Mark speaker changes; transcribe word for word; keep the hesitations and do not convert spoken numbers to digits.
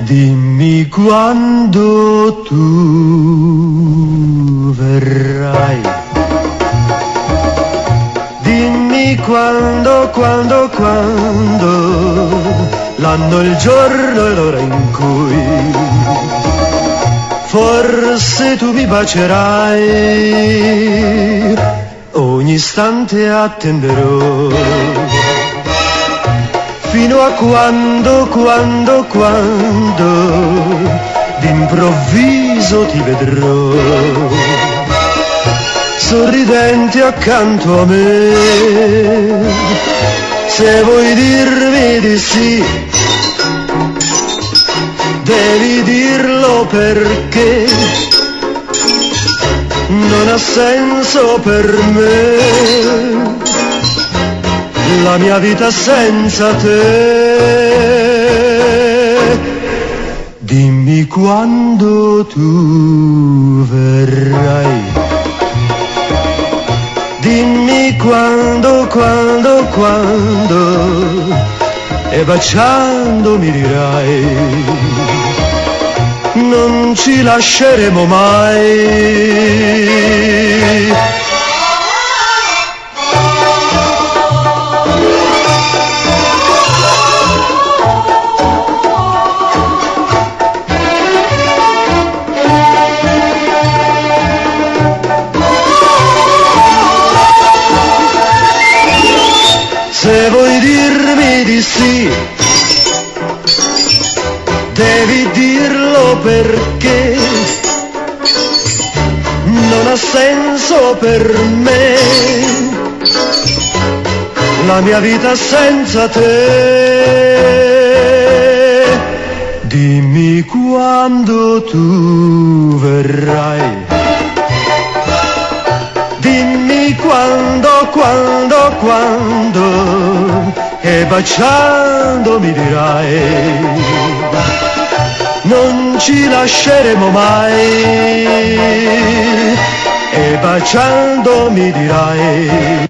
Speaker 1: Dimmi quando tu verrai. Dimmi quando, quando, quando, l'anno, il giorno e l'ora in cui forse tu mi bacerai. Ogni istante attenderò, fino a quando, quando, quando, d'improvviso ti vedrò, sorridente accanto a me. Se vuoi dirmi di sì, devi dirlo perché non ha senso per me la mia vita senza te. Dimmi quando tu verrai. Dimmi quando, quando, quando, e baciando mi dirai: non ci lasceremo mai. Se vuoi dirmi di sì, devi dirlo perché non ha senso per me la mia vita senza te. Dimmi quando tu verrai. Dimmi quando, quando, quando, e baciando mi dirai: non ci lasceremo mai. E baciando mi dirai: